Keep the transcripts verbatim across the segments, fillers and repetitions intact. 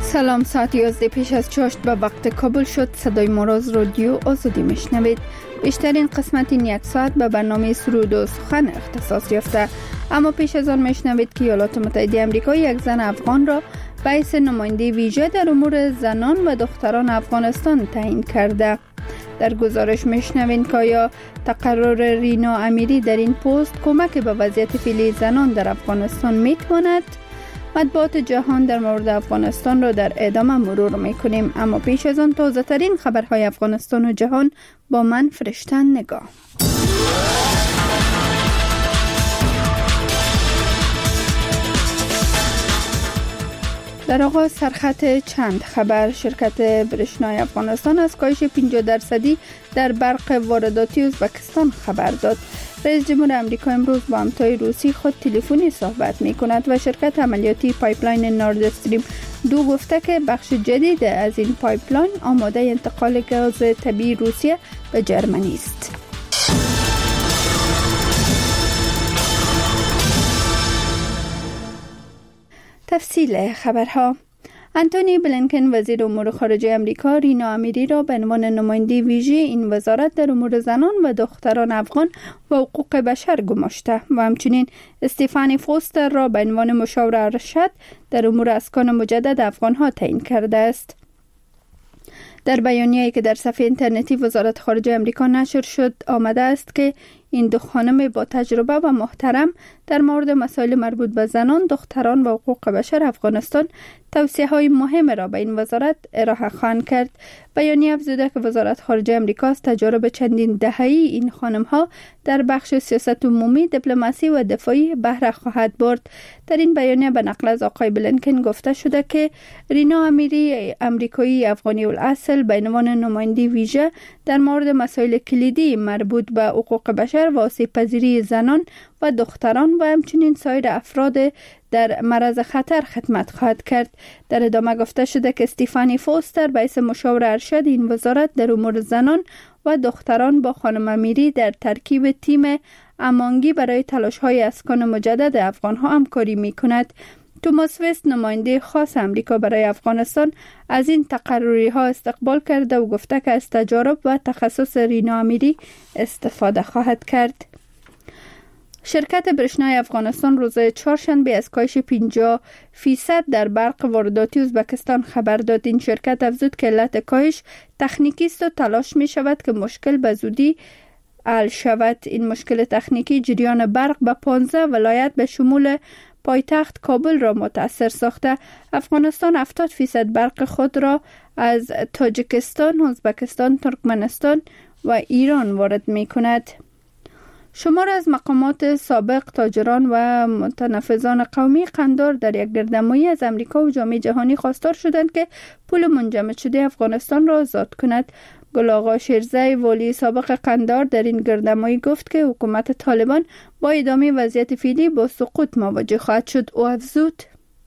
سلام، ساعت یازده پیش از چاشت به وقت کابل شد. صدای ما را از رادیو آزادی میشنوید. بیشترین قسمت این یک ساعت به برنامه سرود و سخن اختصاص یافته، اما پیش از آن میشنوید که ایالات متحده آمریکا یک زن افغان را به حیث نماینده ویژه در امور زنان و دختران افغانستان تعیین کرده. در گزارش میشنوید که آیا تقرر رینا امیری در این پست کمک به وضعیت فعلی زنان در افغانستان میتواند؟ مطبوعات جهان در مورد افغانستان را در ادامه مرور میکنیم، اما پیش از آن تازه ترین خبرهای افغانستان و جهان با من فرشتن نگاه. در آغاز سرخط چند خبر. شرکت برشنای افغانستان از کاهش پنجاه درصدی در برق وارداتی ازبکستان خبر داد. رئیس جمهور آمریکا امروز با همتای روسی خود تلفنی صحبت می کند و شرکت عملیاتی پایپلاین نورد استریم دو گفته که بخش جدید از این پایپلاین آماده انتقال گاز طبیعی روسیه به جرمنی است. تفصیل خبرها. انتونی بلینکن وزیر امور خارجه آمریکا رینا امیری را به عنوان نماینده ویژه این وزارت در امور زنان و دختران افغان و حقوق بشر گماشته و همچنین استیفانی فوستر را به عنوان مشاور ارشد در امور اسکان مجدد افغانها تعیین کرده است. در بیانیه‌ای که در صفحه اینترنتی وزارت خارجه آمریکا نشر شد آمده است که این دو خانم با تجربه و محترم در مورد مسائل مربوط به زنان، دختران و حقوق بشر افغانستان توصیه‌های مهم را به این وزارت ارائه خواهند کرد. بیانیه افزوده که وزارت خارجه آمریکا از تجارب چندین دهه‌ای این خانم‌ها در بخش سیاست عمومی، دیپلماسی و دفاعی بهره خواهد برد. در این بیانیه به نقل از آقای بلینکن گفته شده که رینا امیری امریکایی افغانی الاصل به عنوان نماینده ویژه در مورد مسائل کلیدی مربوط به حقوق بشر و آسیب‌پذیری زنان و دختران و همچنین سایر افراد در معرض خطر خدمت خواهد کرد. در ادامه گفته شده که استیفانی فوستر به حیث مشاور ارشد این وزارت در امور زنان و دختران با خانم امیری در ترکیب تیم امانگی برای تلاش‌های اسکان مجدد افغان‌ها همکاری می‌کند. توماس وست نماینده خاص آمریکا برای افغانستان از این تقرری‌ها استقبال کرده و گفته که از تجارب و تخصص رینا امیری استفاده خواهد کرد. شرکت برشنای افغانستان روز چهارشنبه از کاهش پنجاه فیصد در برق وارداتی ازبکستان خبر داد. این شرکت افزود که علت کاهش تکنیکی است و تلاش می شود که مشکل به زودی حل شود. این مشکل تکنیکی جریان برق به پانزده ولایت به شمول پایتخت کابل را متاثر ساخته. افغانستان هفتاد فیصد برق خود را از تاجیکستان، ازبکستان، ترکمنستان و ایران وارد می کند. شمار از مقامات سابق، تاجران و متنفذان قومی قندار در یک گردنمایی از امریکا و جامعه جهانی خواستار شدند که پول منجمد شده افغانستان را آزاد کند. گل آقا شیرزی والی سابق قندار در این گردنمایی گفت که حکومت طالبان با ادامه وضعیت فعلی با سقوط مواجه خواهد شد. او افزود: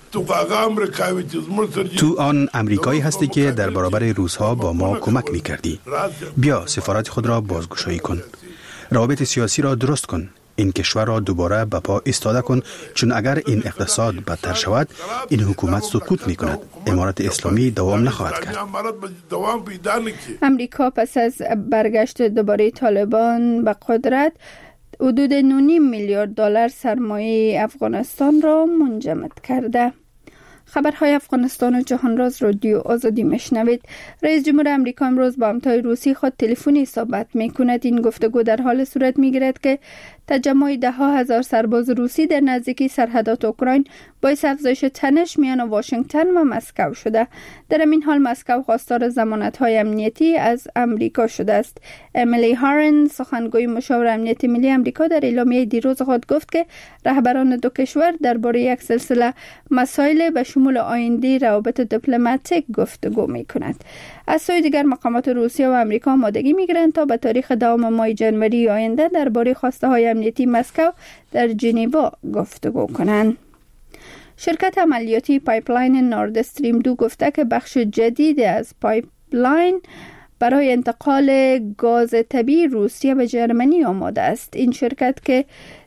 تو آن امریکایی هستی که در برابر روس‌ها با ما کمک می‌کردی. بیا سفارت خود را بازگشایی کن. روابط سیاسی را درست کن. این کشور را دوباره به پا ایستاده کن، چون اگر این اقتصاد بدتر شود این حکومت سقوط می کند. امارت اسلامی دوام نخواهد کرد. امریکا پس از برگشت دوباره طالبان به قدرت حدود نه و نیم میلیارد دلار سرمایه افغانستان را منجمد کرده. خبرهای افغانستان و جهان را از رادیو آزادی میشنوید. رئیس جمهور آمریکا امروز با همتای روسی خود تلفنی صحبت میکند. این گفتگو در حال صورت میگیرد که تجمع ده ها هزار سرباز روسی در نزدیکی سرحدات اوکراین باعث افزایش تنش میان واشنگتن و مسکو شده. در این حال مسکو خواستار ضمانت‌های امنیتی از امریکا شده است. امیلی هارن، سخنگوی مشاور امنیت ملی آمریکا، در اعلامیه دیروز خود گفت که رهبران دو کشور درباره یک سلسله مسائل به شمول آینده روابط دیپلماتیک گفتگو می‌کنند. از سوی دیگر مقامات روسیه و آمریکا آمادگی می‌گیرند تا به تاریخ دوم ماه ژانویه آینده درباره خواسته‌های امنیتی مسکو در ژنو گفتگو کنند. شرکت عملیاتی پایپلاین نورد استریم دو گفته که بخش جدید از پایپلاین برای انتقال گاز طبیعی روسیه به جرمنی آماده است. این شرکت که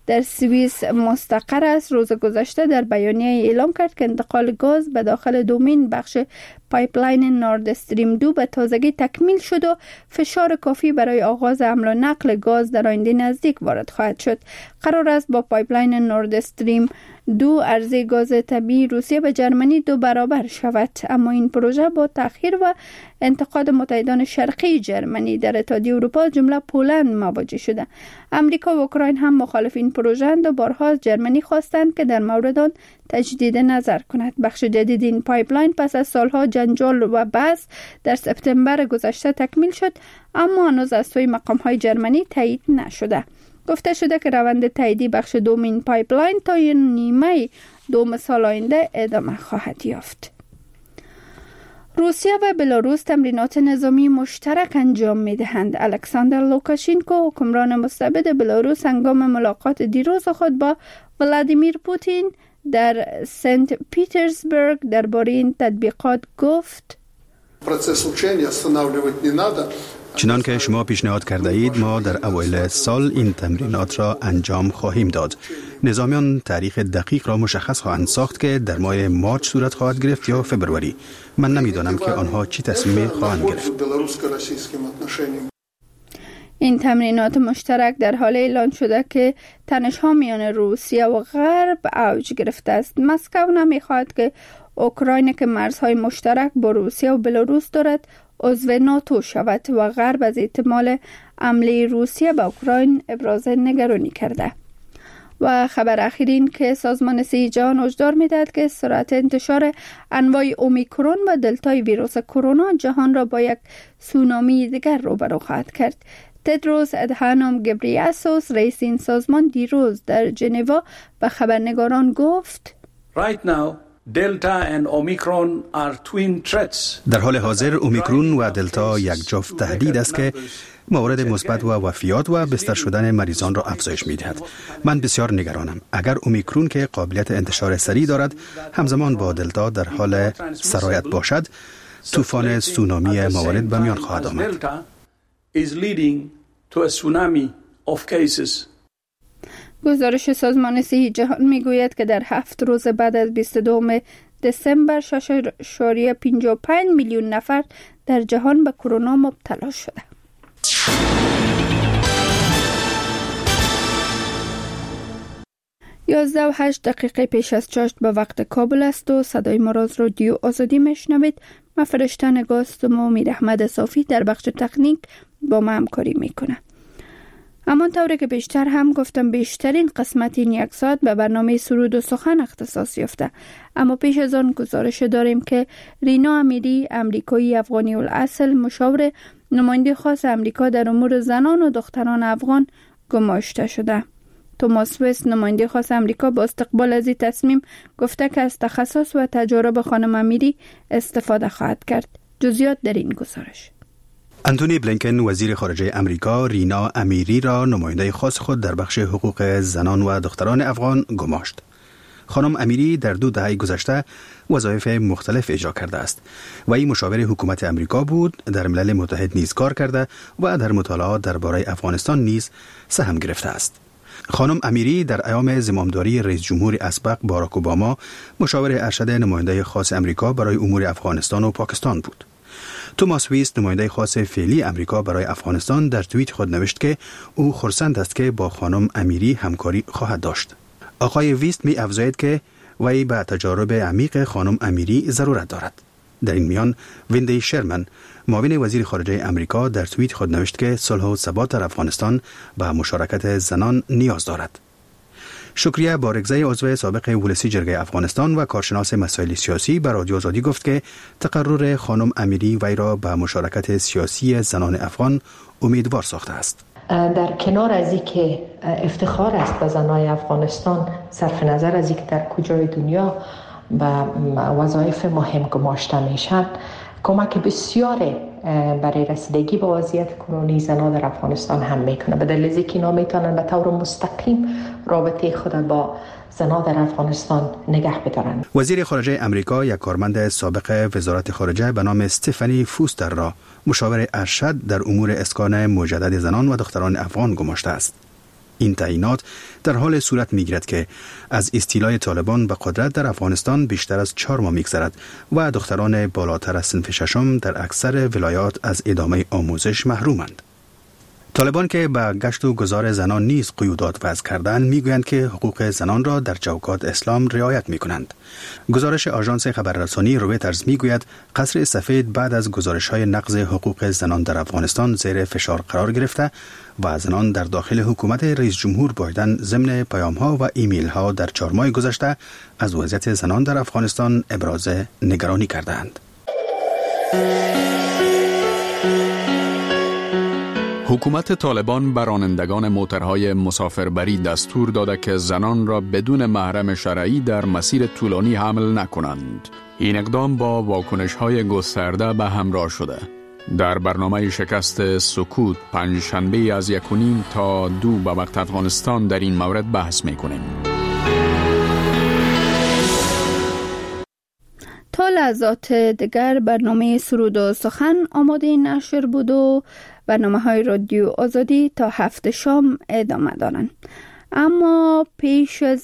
در سوئیس مستقر است روز گذشته در بیانیه اعلام کرد که انتقال گاز به داخل دومین بخش پایپلاین نورد استریم دو به تازگی تکمیل شد و فشار کافی برای آغاز حمل و نقل گاز در آینده نزدیک وارد خواهد شد. قرار است با پایپلاین نورد استریم دو عرضه گاز طبیعی روسیه به جرمنی دو برابر شود، اما این پروژه با تأخیر و انتقاد متحدان شرقی جرمنی در اتحادیه اروپا جمله پولند مواجه شده. امریکا و اوکراین هم مخالف این پروژه اند و بارها از جرمنی خواستند که در مورد آن تجدید نظر کند. بخش جدید این پایپلاین پس از سالها جنجال و بحث در سپتامبر گذشته تکمیل شد، اما هنوز از سوی مقام‌های جرمنی تایید نشده. گفته شده که روند تاییدی بخش دومین پایپلاین تا نیمه دوم سال آینده ادامه خواهد یافت. روسیه و بلاروس تمرینات نظامی مشترک انجام می‌دهند. الکساندر لوکاشنکو حکمران مستبد بلاروس هنگام ملاقات دیروز خود با ولادیمیر پوتین در سنت پیترزبورگ درباره این تطبیقات گفت: چنان که شما پیشنهاد کرده اید ما در اوایل سال این تمرینات را انجام خواهیم داد. نظامیان تاریخ دقیق را مشخص خواهند ساخت که در ماه مارچ صورت خواهد گرفت یا فبروری. من نمیدانم که آنها چی تصمیم خواهند گرفت. این تمرینات مشترک در حال اعلان شده که تنش‌ها میان روسیه و غرب اوج گرفته است. مسکو نمی‌خواهد که اوکراین که مرزهای مشترک با روسیه و بلاروس دارد عضو ناتو شود و غرب از احتمال حمله روسیه به اوکراین ابراز نگرانی کرده. و خبر اخیر این که سازمان صحت جهان هشدار می‌دهد که سرعت انتشار انواع اومیکرون و دلتای ویروس کرونا جهان را با یک سونامی دیگر روبرو خواهد کرد. تدروس ادهانوم گبریاسوس رئیس این سازمان دیروز در ژنو به خبرنگاران گفت: Right now دلتا and اومیکرون are twin threats. در حال حاضر اومیکرون و دلتا یک جفت تهدید است که موارد مثبت و وفیات و بستر شدن مریضان را افزایش می‌دهد. من بسیار نگرانم. اگر اومیکرون که قابلیت انتشار سریع دارد همزمان با دلتا در حال سرایت باشد، طوفان سونامی موارد به میان خواهد آمد. گزارش سازمان صحت جهان میگوید که در هفت روز بعد از بیست و دوم دسامبر شش ممیز پنجاه و پنج میلیون نفر در جهان به کرونا مبتلا شده. یازده و هشت دقیقه پیش از چاشت به وقت کابل است و صدای ما را از رادیو آزادی میشنوید. من فرشته نگاستم و امید احمد صافی در بخش تکنیک با ما همکاری میکنه. همانطوری که بیشتر هم گفتم بیشترین قسمت این یک ساعت به برنامه سرود و سخن اختصاص یافته، اما پیش از آن گزارش داریم که رینا امیری امریکایی افغانی الاصل مشاور نماینده خاص امریکا در امور زنان و دختران افغان گماشته شده. توماس وست نماینده خاص امریکا با استقبال از این تصمیم گفته که از تخصص و تجارب خانم امیری استفاده خواهد کرد. جزئیات در این گزارش. انتونی بلینکن وزیر خارجه امریکا رینا امیری را نماینده خاص خود در بخش حقوق زنان و دختران افغان گماشت. خانم امیری در دو دهه گذشته وظایف مختلف اجرا کرده است و این مشاور حکومت امریکا بود، در ملل متحد نیز کار کرده و در مطالعات درباره افغانستان نیز سهم گرفته است. خانم امیری در ایام زمامداری رئیس جمهور اسبق باراک اوباما مشاور ارشد نماینده خاص امریکا برای امور افغانستان و پاکستان بود. توماس ویست نماینده خاص فعلی امریکا برای افغانستان در توییت خود نوشت که او خرسند است که با خانم امیری همکاری خواهد داشت. آقای ویست می افزاید که وی به تجارب عمیق خانم امیری ضرورت دارد. در این میان ویندی شرمن معاون وزیر خارجه امریکا در توییت خود نوشت که صلح و ثبات در افغانستان به مشارکت زنان نیاز دارد. شکریه بارگزی عضو سابق ولسی جرگه افغانستان و کارشناس مسائل سیاسی به رادیو آزادی گفت که تقرر خانم امیری وی را به مشارکت سیاسی زنان افغان امیدوار ساخته است. در کنار از اینکه افتخار است به زنان افغانستان، صرف نظر از اینکه در کجای دنیا به وظایف مهم گماشته میشن، کمک بسیار برای رسیدگی به وضعیت کنونی زنان در افغانستان هم میکنه. به دلیل اینکه اینا میتونن به طور مستقیم رابطه خود با زنان در افغانستان نگه بدارن. وزیر خارجه امریکا یک کارمند سابق وزارت خارجه به نام استفانی فوستر را مشاور ارشد در امور اسکان مجدد زنان و دختران افغان گماشته است. این تعیینات در حال صورت می‌گیرد که از استیلای طالبان به قدرت در افغانستان بیشتر از چهار ماه می‌گذرد و دختران بالاتر از صنف ششم در اکثر ولایات از ادامه آموزش محرومند. طالبان که به گشت و گذار زنان نیز قیودات وضع کردند میگویند که حقوق زنان را در چوکات اسلام رعایت میکنند. گزارش آژانس خبررسانی رویترز میگوید قصر سفید بعد از گزارش‌های نقض حقوق زنان در افغانستان زیر فشار قرار گرفته و زنان در داخل حکومت رئیس جمهور بایدن ضمن پیام‌ها و ایمیل‌ها در چهار ماه گذشته از وضعیت زنان در افغانستان ابراز نگرانی کردند. حکومت طالبان به رانندگان موترهای مسافربری دستور داده که زنان را بدون محرم شرعی در مسیر طولانی حمل نکنند. این اقدام با واکنش‌های گسترده به همراه شده. در برنامه شکست سکوت پنجشنبه از یک و نیم تا دو به وقت افغانستان در این مورد بحث می‌کنیم. تا لحظات دیگر برنامه سرود و سخن آماده نشر بود و برنامه های رادیو آزادی تا هفت شام ادامه دارند. اما پیش از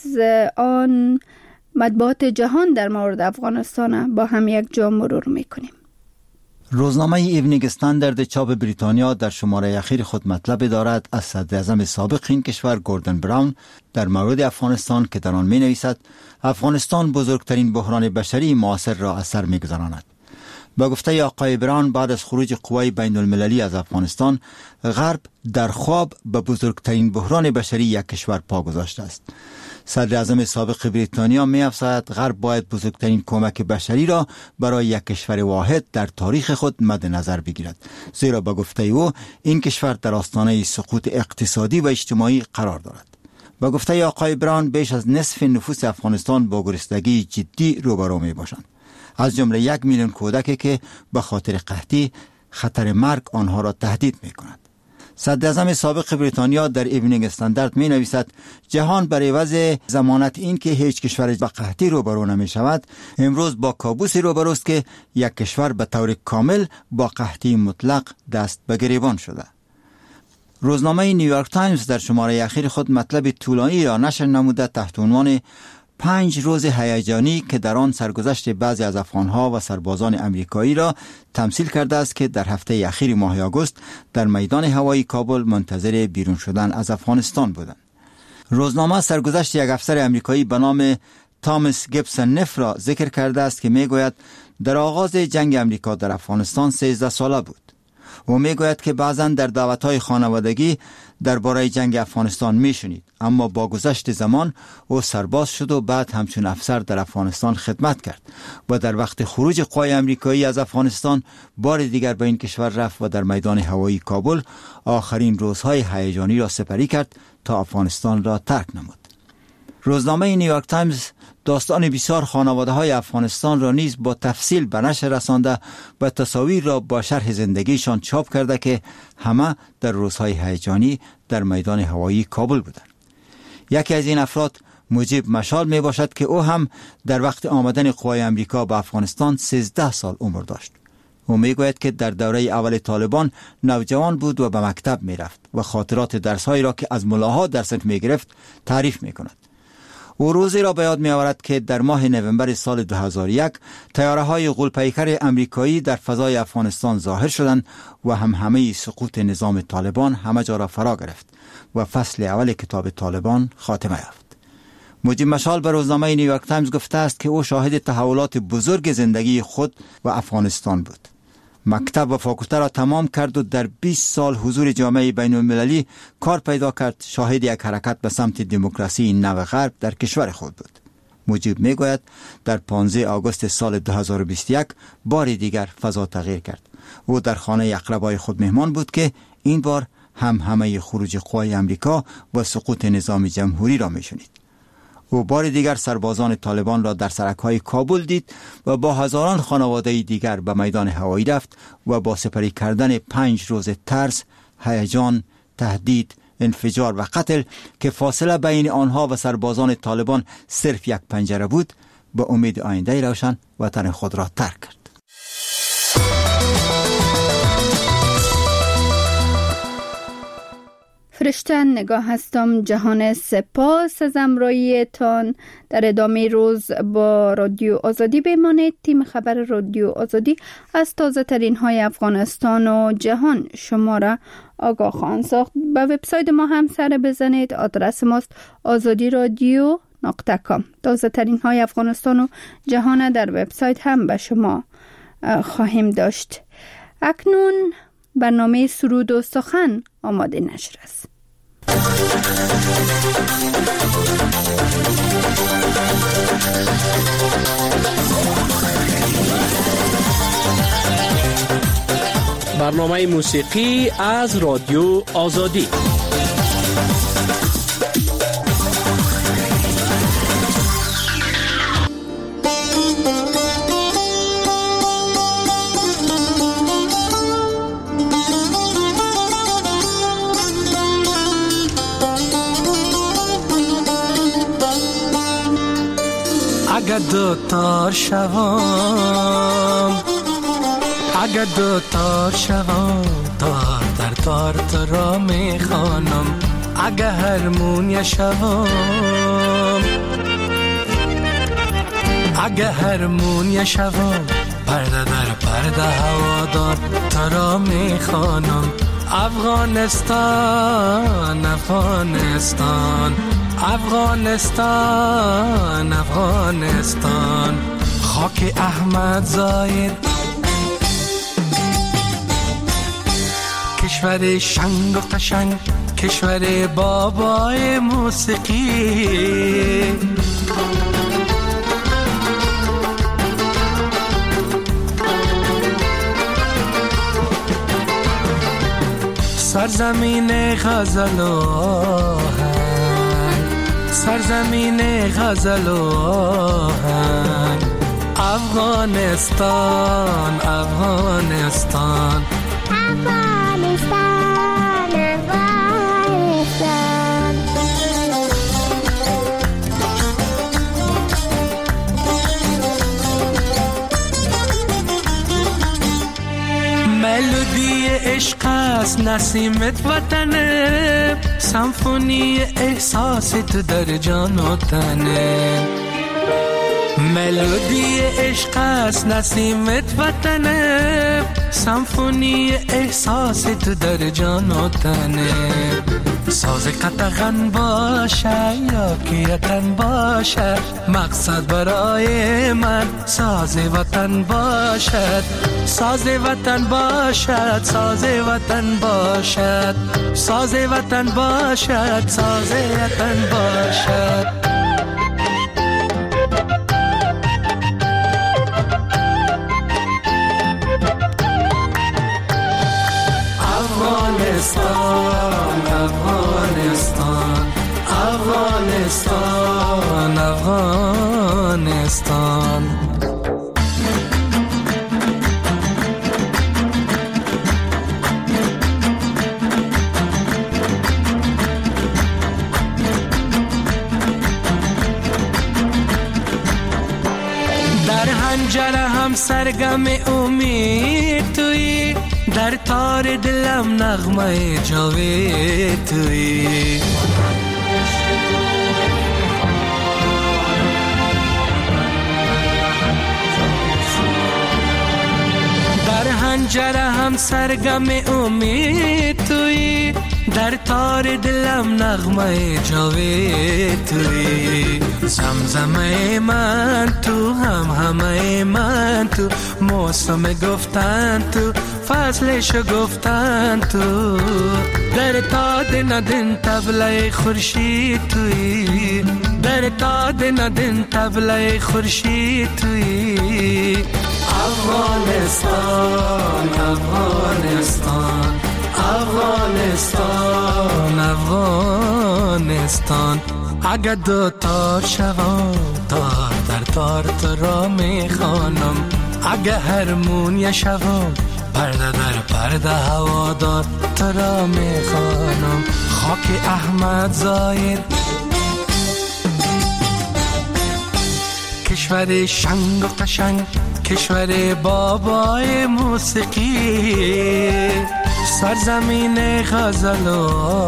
آن مطبوعات جهان در مورد افغانستان با هم یک جا مرور میکنیم. روزنامه ایونینگ استاندارد چاپ بریتانیا در شماره اخیر خود مطلب دارد از صدر اعظم سابق این کشور گوردن براون در مورد افغانستان که در آن می نویسد افغانستان بزرگترین بحران بشری معاصر را از سر می گذراند. با گفته آقای براون بعد از خروج قوای بین المللی از افغانستان غرب در خواب به بزرگترین بحران بشری یک کشور پا گذاشته است. صدر اعظم سابق بریتانیا می افزاید غرب باید بزرگترین کمک بشری را برای یک کشور واحد در تاریخ خود مد نظر بگیرد، زیرا با گفته او این کشور در آستانه سقوط اقتصادی و اجتماعی قرار دارد. با گفته آقای براون بیش از نصف نفوس افغانستان با گرسنگی جدی روبرو می باشند، از جمله یک میلیون کودکی که به خاطر قحطی خطر مرگ آنها را تهدید می کند. صدر اعظم سابق بریتانیا در ایونینگ استاندارد می نویسد جهان بر عوض ضمانت این که هیچ کشور با قحطی روبرو نمی شود امروز با کابوسی روبروست که یک کشور به طور کامل با قحطی مطلق دست به گریبان شده. روزنامه نیویورک تایمز در شماره اخیر خود مطلب طولانی را نشر نموده تحت عنوان پنج روز هیجانی که در آن سرگذشت بعضی از افغانها و سربازان امریکایی را تمثیل کرده است که در هفته اخیر ماه آگوست در میدان هوایی کابل منتظر بیرون شدن از افغانستان بودند. روزنامه سرگذشت یک افسر امریکایی به نام تامس گیبسون نف را ذکر کرده است که میگوید در آغاز جنگ امریکا در افغانستان سیزده ساله بود. و میگوید که بعضا در دعوت‌های خانوادگی درباره جنگ افغانستان میشنید، اما با گذشت زمان او سرباز شد و بعد همچون افسر در افغانستان خدمت کرد و در وقت خروج قوای امریکایی از افغانستان بار دیگر به این کشور رفت و در میدان هوایی کابل آخرین روزهای هیجانی را سپری کرد تا افغانستان را ترک نمود. روزنامه نیویورک تایمز داستان بسیار خانواده های افغانستان را نیز با تفصیل به نشر رسانده و تصاویر را با شرح زندگیشان چاپ کرده که همه در روزهای هیجانی در میدان هوایی کابل بودند. یکی از این افراد مجیب مشال می باشد که او هم در وقت آمدن قوای امریکا به افغانستان سیزده سال عمر داشت. او می گوید که در دوره اول طالبان نوجوان بود و به مکتب می رفت و خاطرات درس‌هایی را که از ملاها در صنف می گرفت تعریف می کند. او روزی را به یاد می آورد که در ماه نوامبر سال دو هزار و یک طیاره های غول‌پیکر امریکایی در فضای افغانستان ظاهر شدند و هم همه سقوط نظام طالبان همه جا را فرا گرفت و فصل اول کتاب طالبان خاتمه یافت. مجیب مشال به روزنامه نیویورک تایمز گفته است که او شاهد تحولات بزرگ زندگی خود و افغانستان بود. مکتب و فاکولته را تمام کرد و در بیست سال حضور جامعه بین المللی کار پیدا کرد. شاهد یک حرکت به سمت دموکراسی نو غرب در کشور خود بود. مجیب میگوید در پانزده آگوست سال دو هزار و بیست و یک بار دیگر فضا تغییر کرد. او در خانه اقربای خود مهمان بود که این بار هم همه خروج قوای امریکا و سقوط نظام جمهوری را میشنید. او بار دیگر سربازان طالبان را در سرک‌های کابل دید و با هزاران خانواده دیگر به میدان هوایی رفت و با سپری کردن پنج روز ترس، هیجان، تهدید، انفجار و قتل که فاصله بین آنها و سربازان طالبان صرف یک پنجره بود، با امید آینده روشن وطن خود را ترک کرد. فرشته نگاه هستم. جهان سپاس از امراییتان. در ادامه روز با رادیو آزادی بمانید. تیم خبر رادیو آزادی از تازه ترین های افغانستان و جهان شما را آگاه خواهند ساخت. به وبسایت ما هم سر بزنید. آدرس ماست آزادی رادیو نقطه کام. تازه ترین های افغانستان و جهان در وبسایت هم به شما خواهیم داشت. اکنون برنامه سرود و سخن آماده نشر است. برنامه موسیقی از رادیو آزادی. اگر دو تار شوام، اگر دو تار شوام، تار در تار تو را میخوانم. اگر هرمونیا شوام، اگر هرمونیا شوام، پرده در پرده هوادار تو را میخوانم. افغانستان افغانستان افغانستان افغانستان، خاک احمد ظاهر، کشور شنگ و قشنگ، کشور بابای موسیقی. سرزمین غزل و آهنگ، سرزمین غزل و آهنگ، افغانستان افغانستان افغانستان افغانستان. ملودی عشق است نسیمت وطنه، سمفونی احساست در جان و تنه. ملودی عشق است نسیمت وطنه، سمفونی احساست در جان و تنه. ساز قطغن باشه یا که یکن باشه، مقصد برای من ساز وطن باشد. ساز وطن باشد، ساز وطن باشد، ساز وطن باشد، ساز وطن باشد. افغانستان افغانستان افغانستان افغانستان. در حنجره هم سرگم امید تویی، در تار دلم نغمه جاوید تویی. در حنجره هم سرگم امید تویی، در تار دلم نغمه جاوید تویی. زمزمه من تو، هم همه من تو، موسم گفتن تو، فصلش گفتن تو. در تاد ندن طبله خورشید تویی، در تاد ندن طبله خورشید تویی. افغانستان افغانستان افغانستان افغانستان. اگر دو تار شوم، تار در تار تو را میخوانم. اگر هرمونیا شوم، پرده در پرده هوادار تو را میخوانم. خاک احمد ظاهر، کشور شنگ و قشنگ، کشور بابای موسیقی. سرزمین غزل و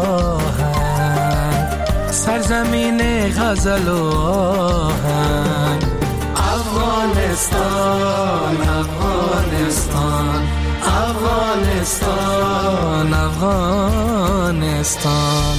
آهنگ، سرزمین غزل و آهنگ. افغانستان افغانستان افغانستان افغانستان.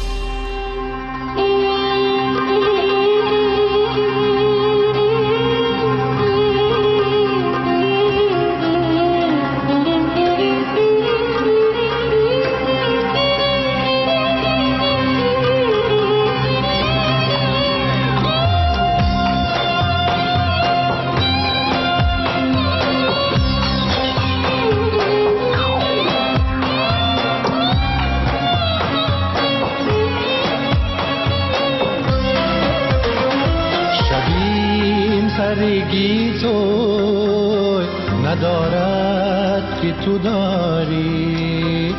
سرگی تو ندارد که تو داری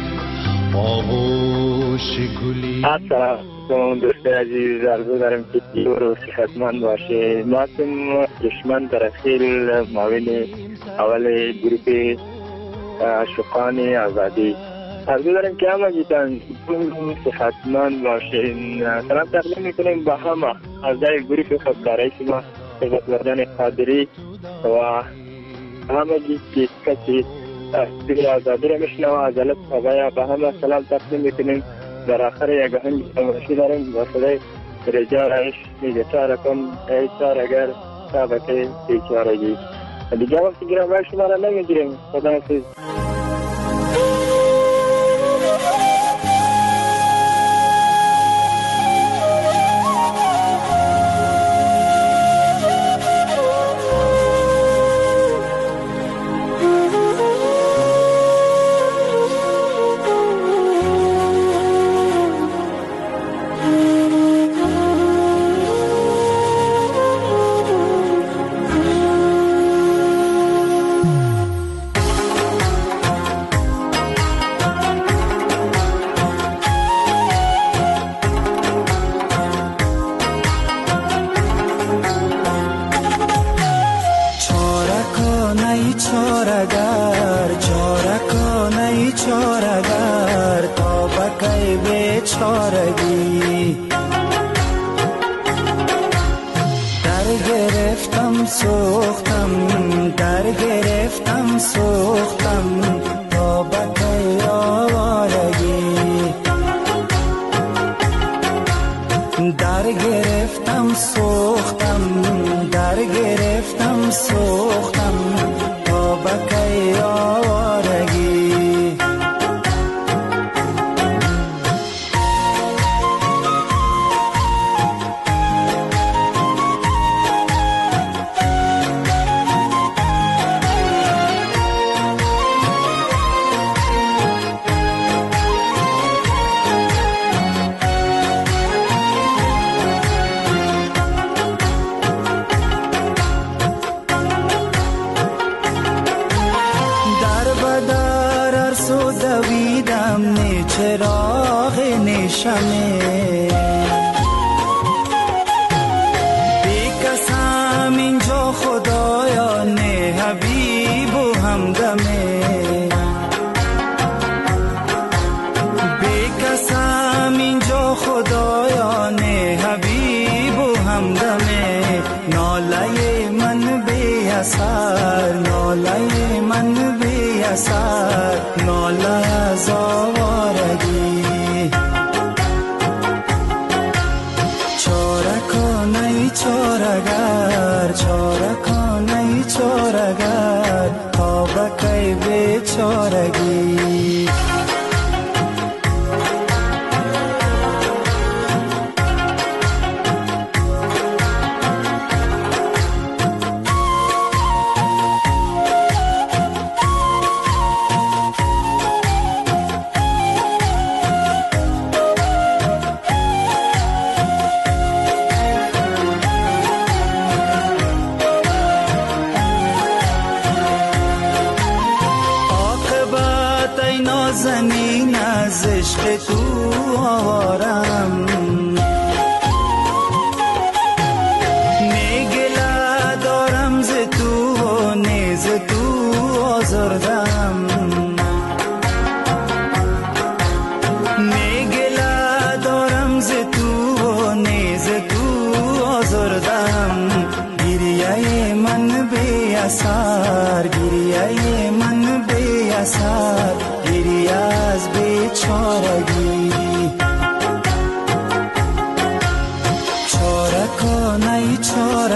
آغوش گلی. السلام دوست عزیز، عرض دارم که دور و صحتمند باشه. ما هم دشمن در اخیر معاون اول گروپ عاشقان آزادی. عرض دارم که همه جیتان دور صحتمند باشه. سلام تقدیم میکنیم با همه اعضای گروپ خبرداری ما سپاسگزاران قادری و همه که کسی دور آزادی را میشنوه از الف خبایا به همه سلام تقدیم میکنیم. در آخر یک آهنگ تماشی داریم با صدای رجا رایش میگه چاره کن ای چار اگر سابقه بیچارگی. دیگه وقتی گرم باید شما را نمیگیریم. خدا حافظ.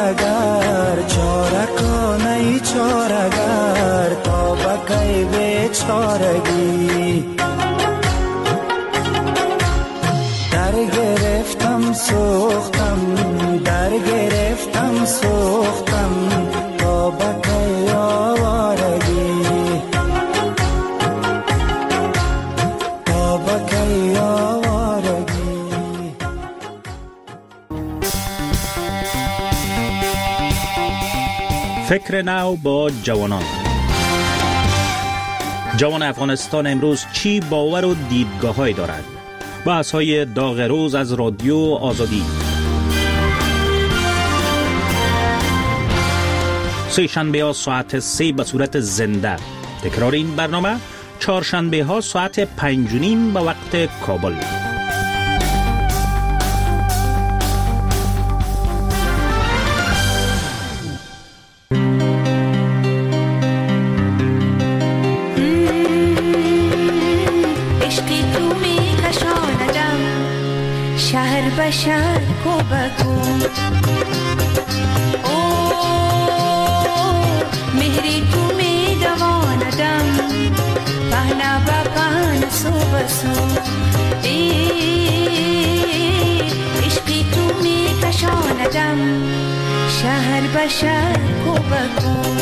چارگر چاره کنه چارگر تا بکی بیچارگی در گرفتم سوختم در گرفتم سوختم تا بکی آوارگی تا بکی آوارگی. فکر نو با جوانان. جوان افغانستان امروز چی باور و دیدگاه‌هایی دارد؟ بحث‌های داغ روز از رادیو آزادی. سه شنبه ها ساعت سه به صورت زنده. تکرار این برنامه چهارشنبه ها ساعت پنج و نیم به وقت کابل. شهر به شهر کوبکو او مهری تو می دواندم پهنا با پهن سو بسو عشقی تو می کشاندم شهر به شهر کوبکو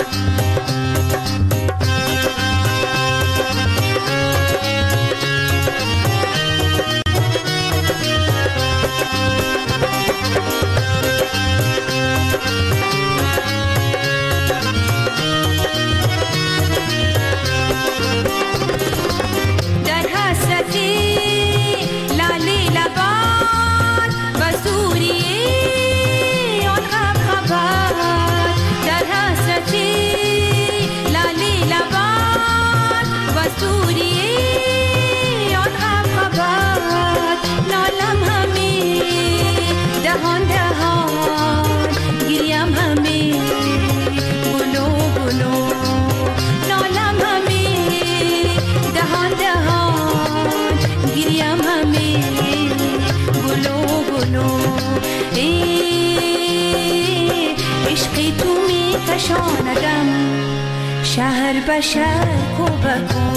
کشاندم شهر به شهر کوبکو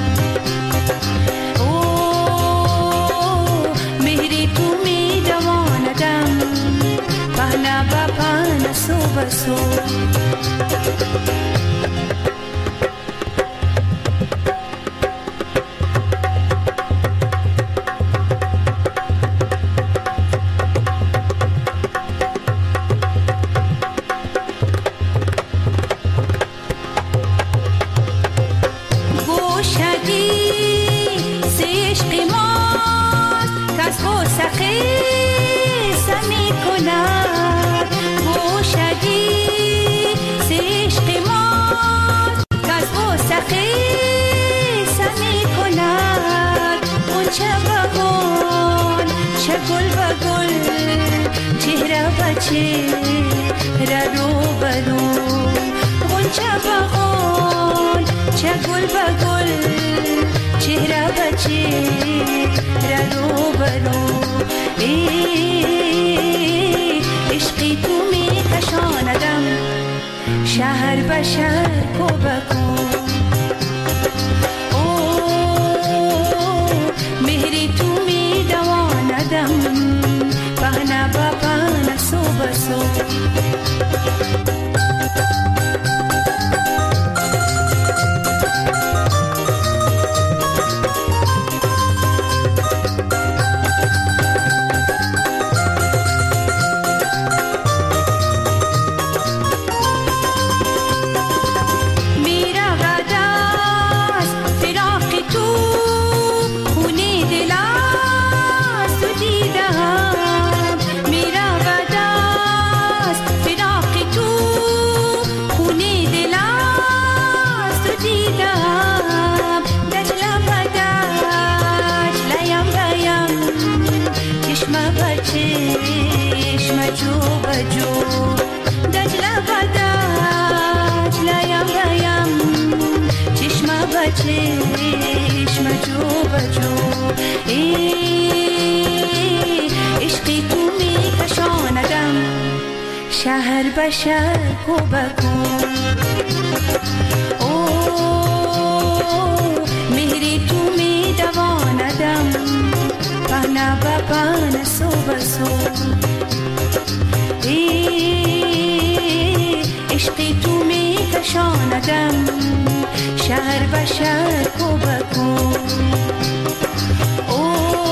او مهری تو می دواندم پهنا با پهن سو بسو شهر به شهر کوبکو او مهری تو می دواندم پهنا با پهن سو بسو چشم جو بجو عشقی تو می کشاندم شهر به شهر کوبکن او مهری تو می دواندم پهنا با پهنا سو بسو عشقی تو می کشاندم شهر به شهر کوبکن او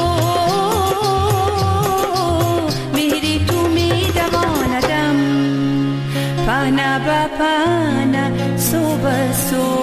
مهری تو می دواندم پهنا با پهنا سو بسو.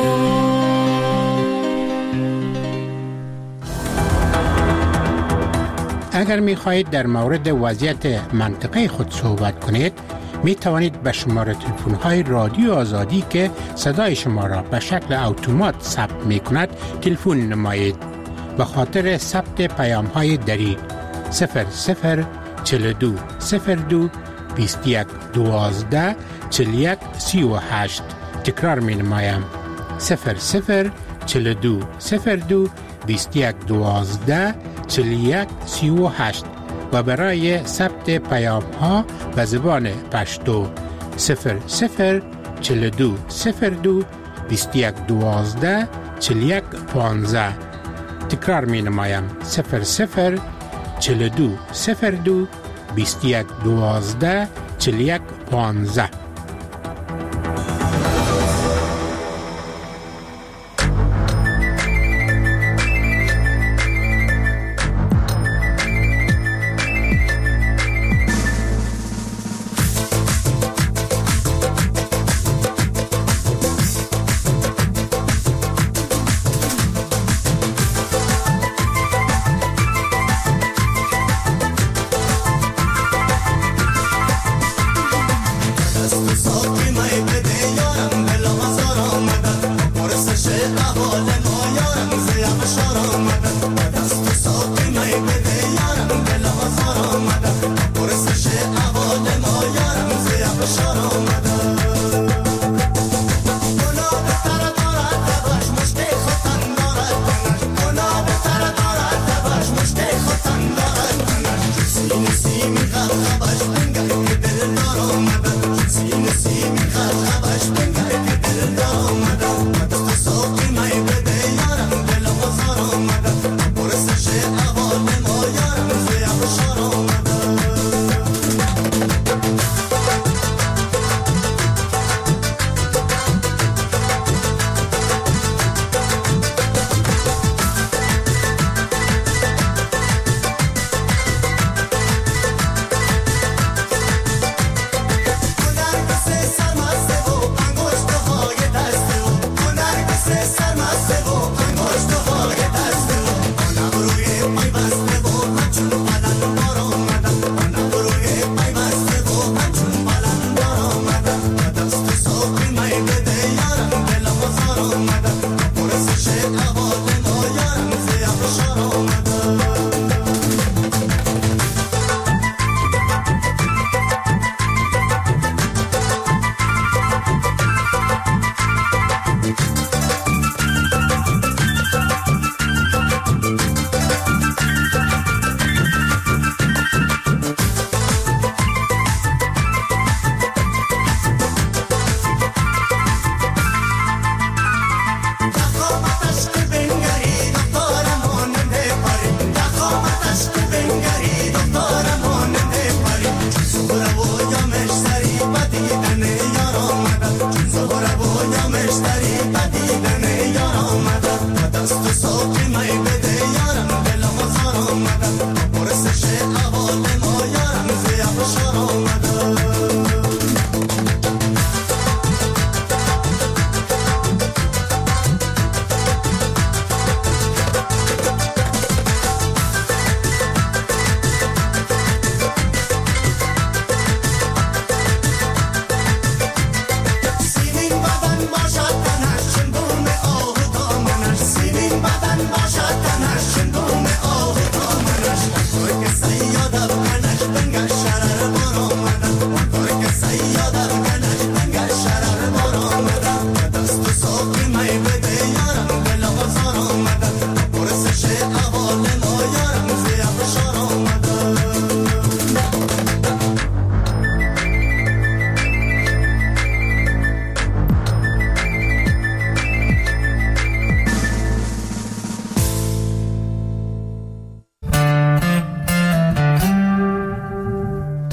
اگر می خواهید در مورد وضعیت منطقه خود صحبت کنید می توانید به شماره تلفن های رادیو آزادی که صدای شما را به شکل اتومات ثبت می کند تلفن نمایید. به خاطر ثبت پیام های دری صفر صفر چهل و دو صفر دو بیست و یک دوازده چهل و یک سی و هشت. تکرار می نمایم صفر صفر چهل و دو صفر دو بیست و یک دوازده چهل و یک سی و هشت و برای ثبت پیام ها به زبان پشتو صفر صفر چهل و دو صفر دو بیست و یک دوازده چهل و یک پانزده. تکرار می نمایم صفر صفر چهل و دو صفر دو بیست و یک دوازده چهل و یک پانزده.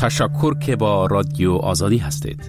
تشکر که با رادیو آزادی هستید.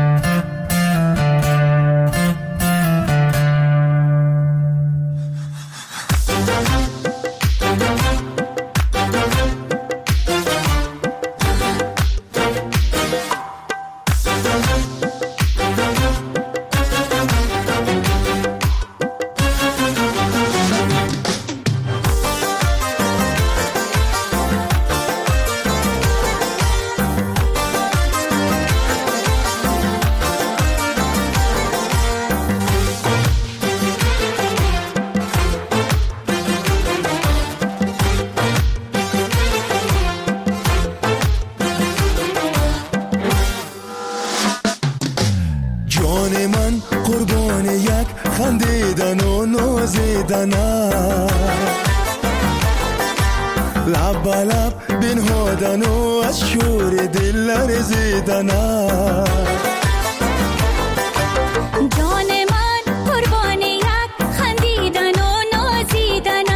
خندیدن و نازیدن لب به لب بنهادن و از شور دل لرزیدن جان من قربان یک خندیدن و نازیدن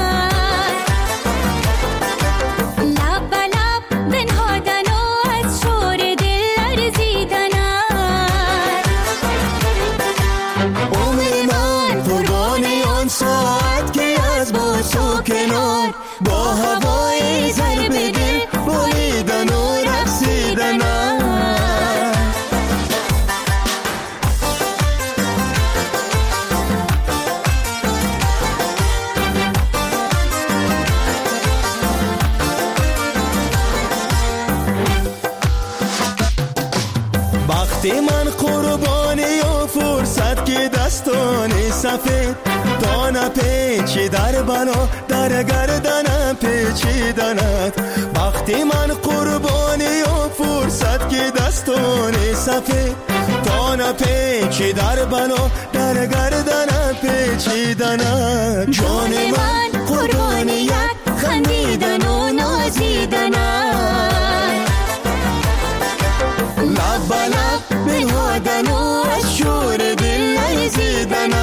لب به لب بنهادن و از شور دل لرزیدن عمر من قربان آن ساعت که از بوس و کنار با هوای ضرب دل بریدن و رقصیدن وقتی من قربانی و فرصت که دستان سفید دانه پیچی در بنا در گردنم پیچیدند وقتی من قربانی و فرصت که دستان سفید دانه پیچی در بنا در گردنم پیچیدند جان من قربان یک خندیدن و نازیدن لب به لب بنهادن و از شور دل لرزیدن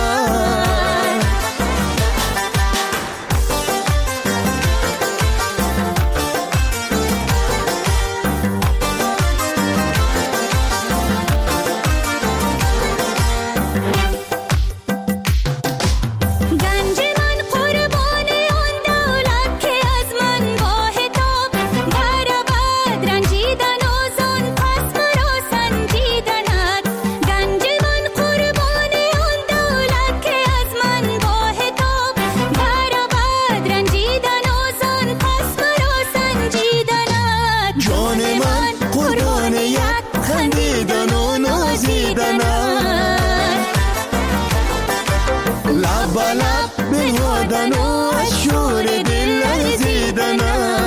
لب به لب بنهادن و از شور دل لرزیدن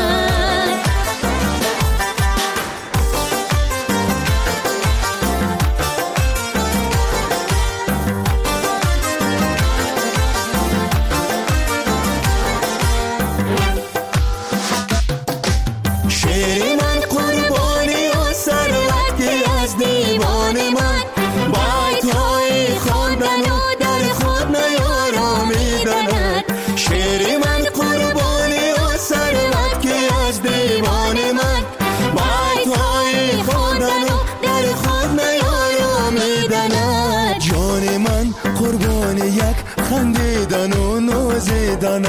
شعر من قربانی و ثروت که از دیوان من بایت‌های خواندن و در خود نیارامیدند شعر من قربانی و ثروت که از دیوان من بایت‌های خواندن و در خود نیارامیدند جان من قربان یک خندیدن و نازیدن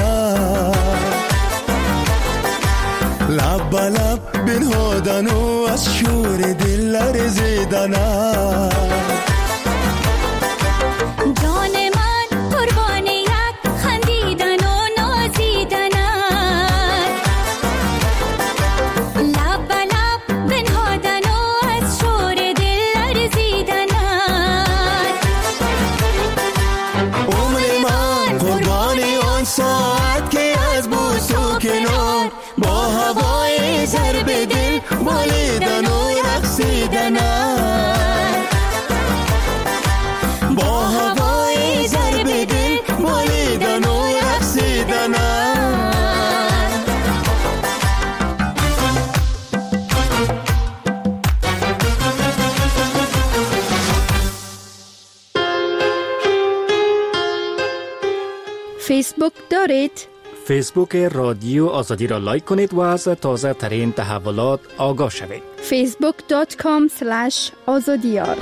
لب به لب بنهادن و از شور دل لرزیدن جان من قربان یک خندیدن و نازیدن لب به لب بنهادن و از شور دل لرزیدن عمر من قربانی آن ساعت که از بوس و کنار با هوای ضرب دل بالیدن و رقصیدن با هوای ضرب دل بالیدن و رقصیدن فیسبوک دارید؟ فیسبوک رادیو آزادی را لایک کنید و از تازه ترین تحولات آگاه شوید. فیسبوک دات کام اسلش آزادیار.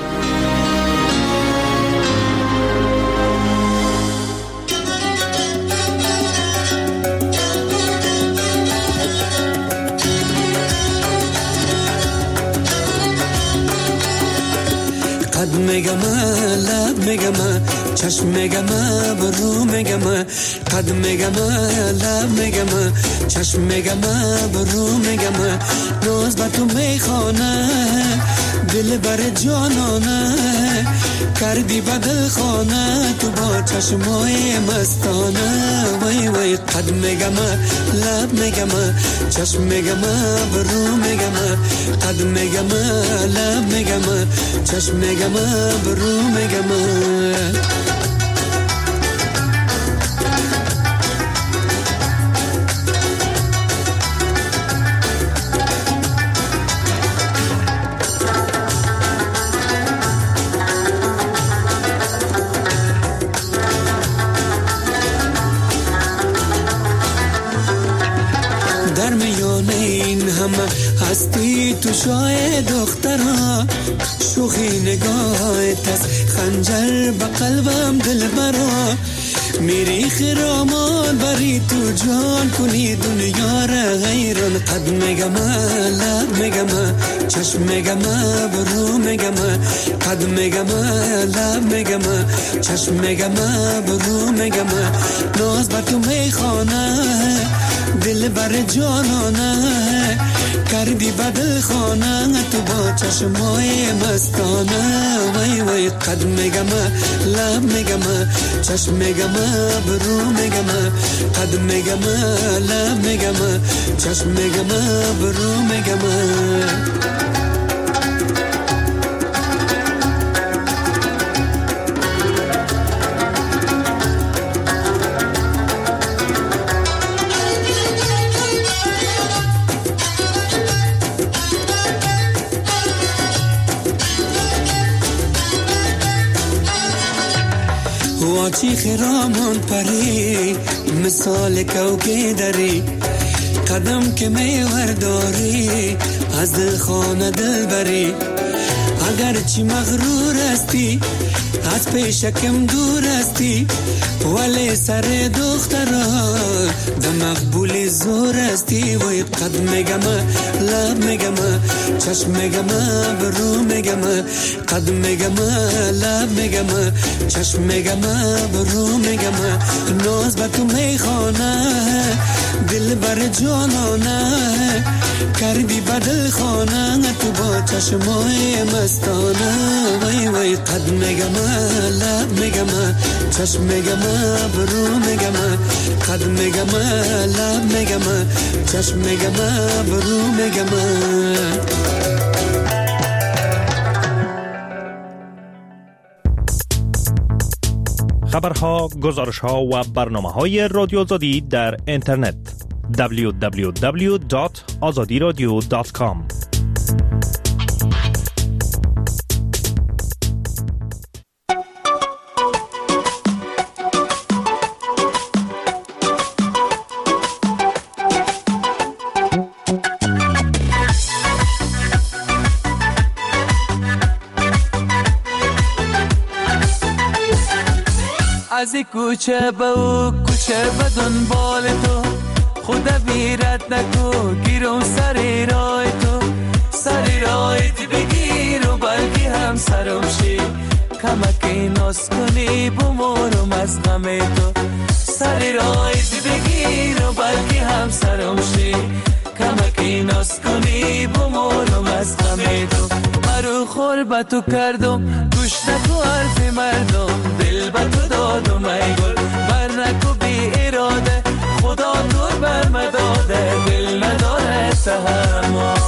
قد میگم لب میگم چشم میگم برو میگم قد میگم لب میگم چشم میگم برو میگم روز با تو میخوانه دل بر جانانه کردی بدل خانه تو با چشمای مستانه وای وای قد میگم لب میگم چشم میگم برو میگم قد میگم لب میگم چشم میگم برو میگم در میان این همه هستی تو شای دخترها شوخی نگاهت از خنجر به قلبم دل برا میری خرامان بری تو جان کنی دنیا را غیران قد میگم لب میگم چشم میگم برو میگم قد میگم لب میگم چشم میگم برو میگم ناز بر تو میخوانه دل بر جانانه کردی بدل خانه تو با چشمای مستانه وای وای قد میگم لب میگم چشم میگم برو میگم قد میگم لب میگم چشم میگم برو میگم واچی خرامان پری مثال کوکه داری قدم که میورداری از دل خانه دل بری اگر چی مغرور استی از پیشکم دور استی ولی سر دخترا ده مقبول زور استی وی قد میگم لب میگم چشم میگم برو میگم قد میگم لب میگم چشم میگم برو میگم ناز با تو میخوانه دل بر جانانه کردی بدل خانه تو با چشمای مستانه وای وای قد میگم لب میگم چشم میگم برو میگم قد میگم لب میگم چشم میگم برو میگم خبرها، گزارشها و برنامه‌های رادیو آزادی در اینترنت دبلیو دبلیو دبلیو دات آزادی رادیو دات کام. از کوچه به او کوچه به دنبال تو خدا بیرت نکو گیرم سر رای تو سر رای تی بگیر و بلکه هم سرم شی کمکی ناز کنی بمورم از غم تو سر رای تی بگیر و بلکه هم سرم شی کمکی ناز کنی بمورم از غم تو مرو خور با تو کردم گوش نکو حرف مردم دل با تو دادم ای گل بر نکو بی اراده خدا تو بر مداده دل نداره تحمل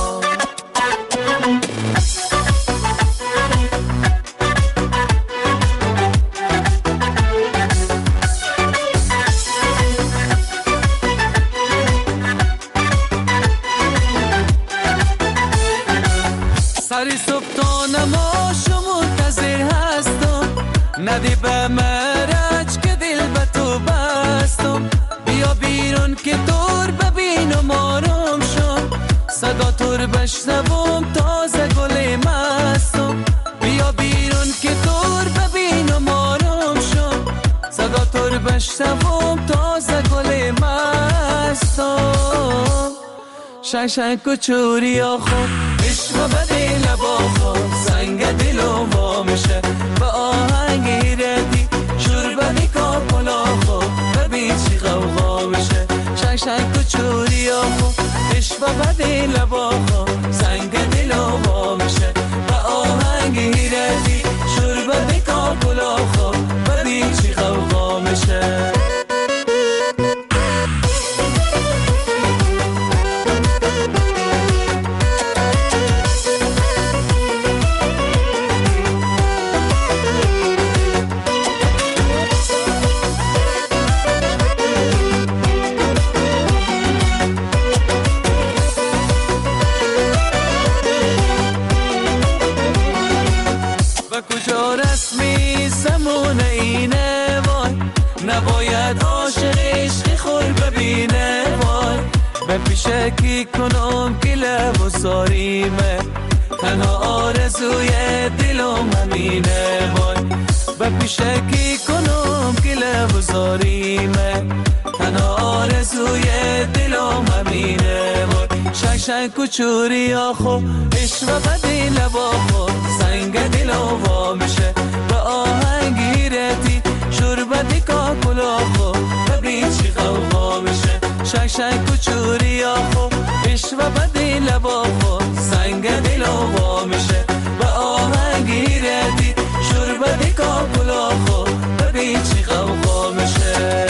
سری صبح تا نماشو منتظر هستم ندی به مرج که دل به تو بستم بیا بیرون بیرون که دور ببینم آرام شم، صدا تور بشنوم تازه گل مستم. بیا بیرون که دور ببینم آرام شم، صدا تور بشنوم تازه گل مستم. شنگ شنگ کچوری آخو عشق بده لبا خو، سنگ دلو وا میشه با آهنگ ردی، شور بدی کاپلا خو ببین چی غوغا میشه. شنگ شنگ کچوری آخو عشق بده لبا خو، سنگ دلو وا میشه با آهنگ ردی، شور بدی کاپلا خو ببین چی غوغا میشه. نباید عاشق عشق خور ببینه وای، به پیشکی کنم که لب و ساریمه، تنها آرزوی دلم همینه وای. به پیشکی کنم که لب و ساریمه، تنها آرزوی دلم همینه وای. شنگ شنگ کچوری آخو عشق بدی لبا خو، سنگ دلم وا میشه به آهنگی ردی، شربتی کاکلا خو ببین چی غوغا میشه. شنگ شنگ کچوری آخو عشق بدی لبا خو، سنگ دلو وا میشه به آهنگی ردی، شربتی کاکلا خو ببین چی غوغا میشه.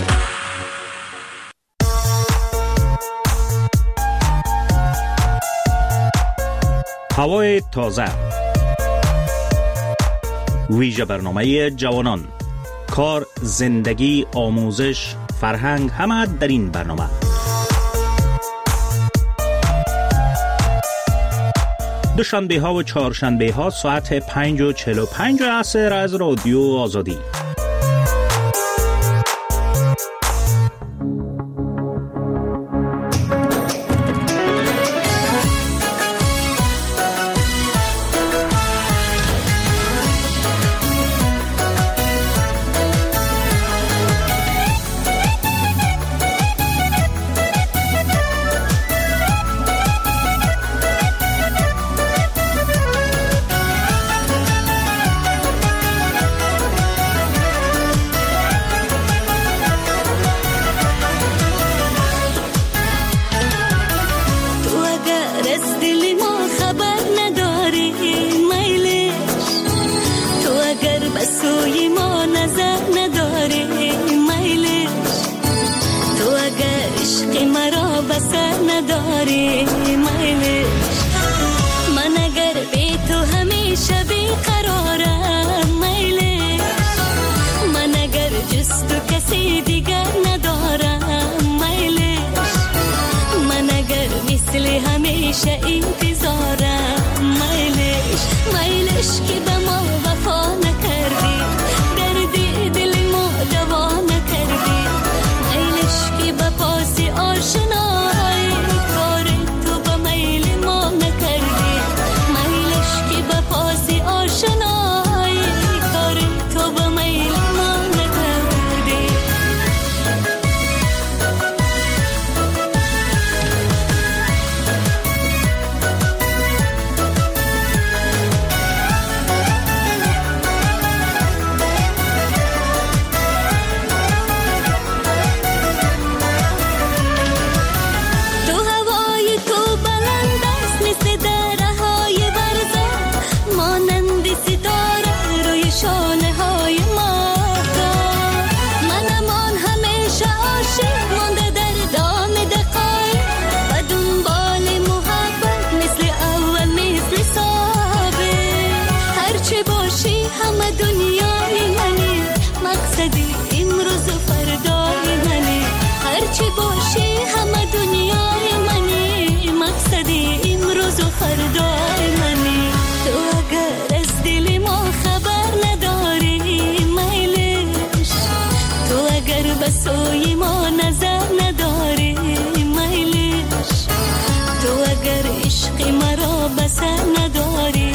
هوای تازه، ویژه برنامه جوانان، کار، زندگی، آموزش، فرهنگ، همه در این برنامه. دوشنبه ها و چهارشنبه ها ساعت پنج و چهل و پنج عصر از رادیو آزادی. بسوی ما نظر نداری بسر نداری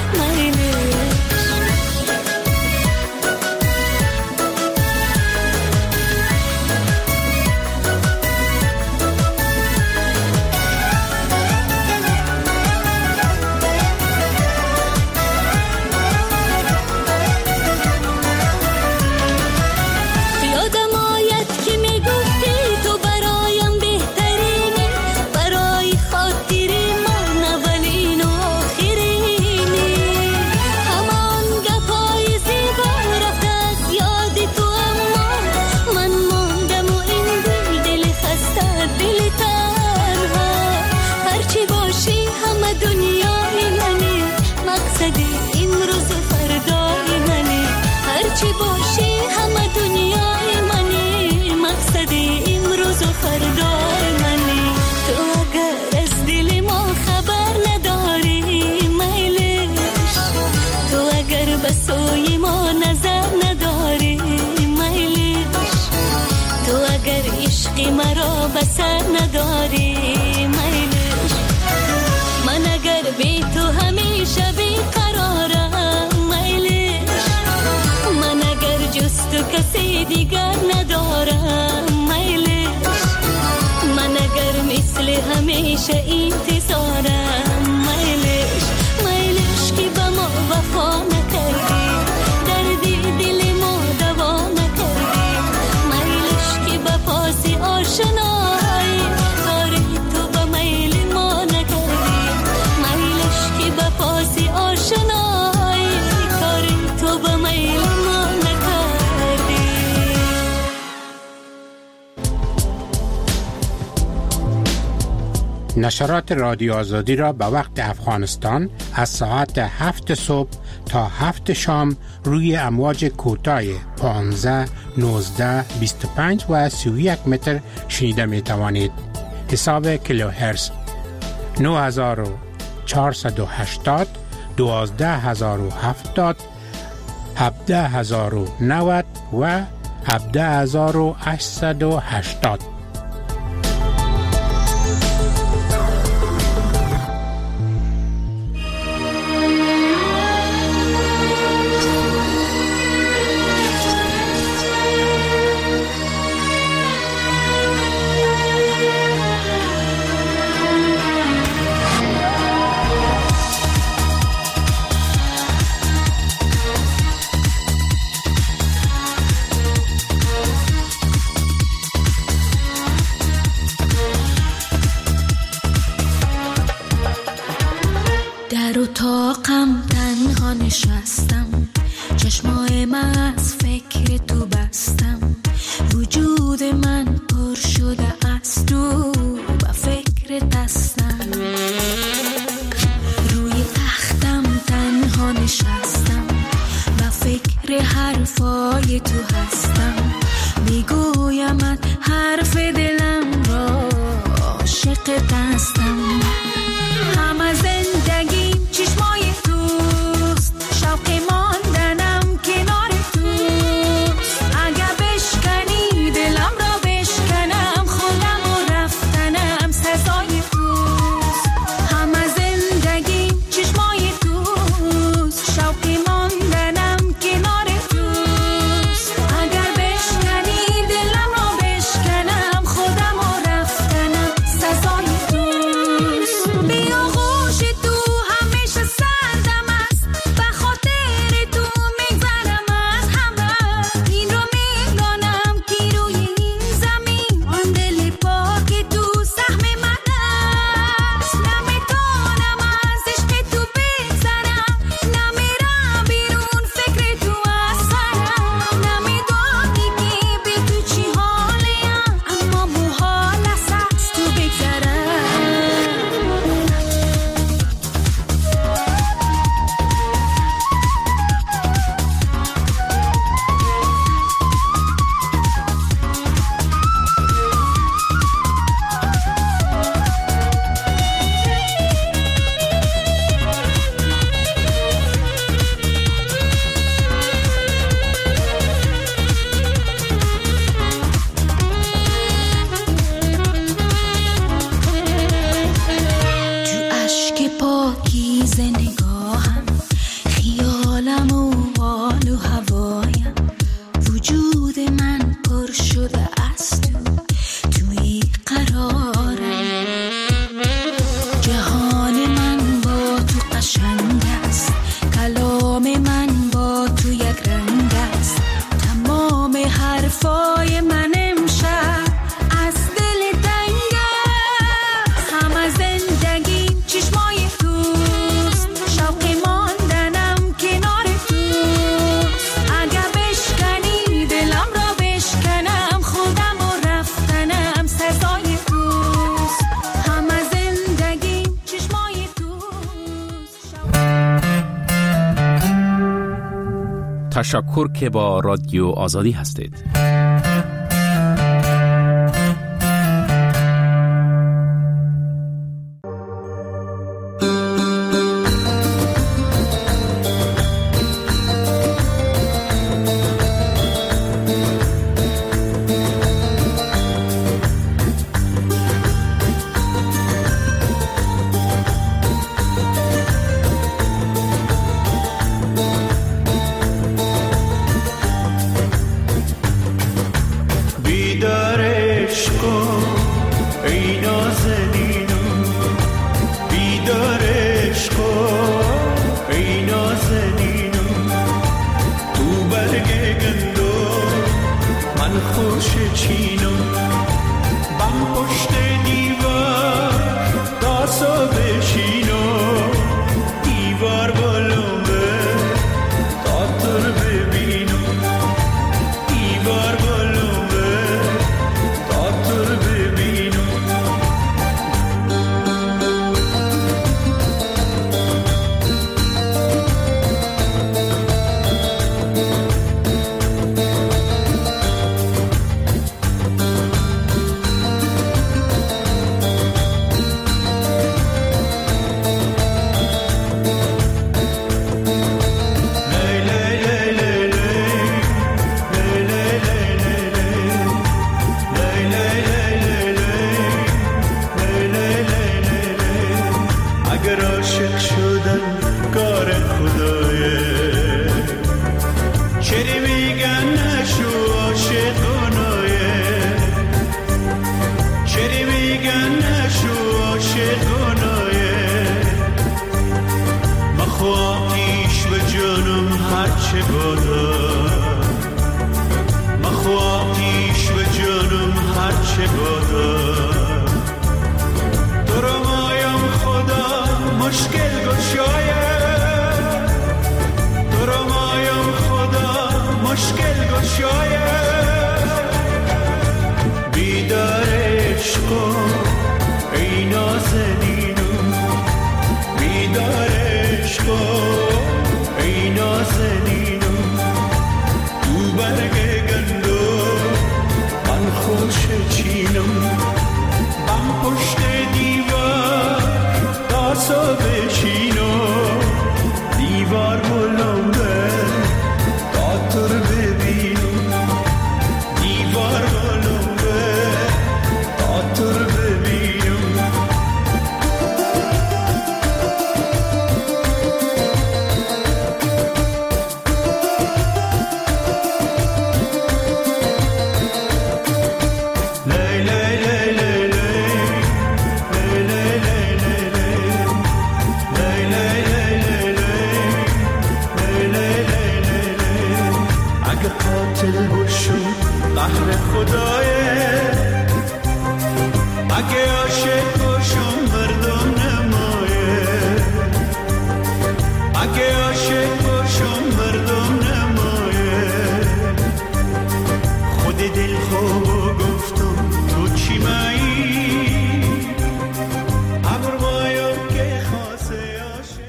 مرا بسر نداری میلش من اگر بی تو همیشه بی قرارم میلش من اگر جز تو کسی دیگر ندارم میلش من اگر مثل همیشه انتظارم میلش میلش که به ما وفا نکردی دردی دل ما دوا نکردی میلش که به پاسی آشنایی کاری تو به میل ما نکردی میلش که به پاسی آشنایی کاری تو به میل ما نکردی. نشرات رادیو آزادی را به وقت افغانستان از ساعت هفت صبح تا هفت شام روی امواج کوتاه پانزده، نوزده، بیست و پنج و سی و یک متر شنیده می توانید. حساب کیلوهرتز نه هزار و چهارصد و هشتاد، دوازده هزار و هفتاد، هفده هزار و نود و هفده هزار و هشتصد و هشتاد. در اتاقم تنها نشستم، چشمای من از فکر تو بستم، وجود من پر شده از تو و فکر دستم. روی تختم تنها نشستم و فکر حرفای تو هستم، میگویم من حرف دلم را عاشق دستم. همه زندگیم چشمای توست، شوق ماندنم کنار توست. اگه بشکنی دلم را بشکنم، خودم و رفتنم سزای توست. همه زندگیم چشمای توست، شوق ماندنم کنار توست. اگر بشکنی دلم را بشکنم، خودم و رفتنم سزای توست. پاکیز نگاهم، خیالم و حال و هوایم، وجود من پر شده از تو، توی قرارم. جهان من با تو قشنگ است، کلام من با تو یک رنگ است. تمام حرفای من امشب از دل تنگ است. همه زندگیم چشمای توست، شوق ماندنم کنار توست. اگه بشکنی دلم را بشکنم، خودم و رفتنم سزای توست. همه زندگیم چشمای توست. تشکر که با رادیو آزادی هستید. خواهیش به جانم هرچه بادا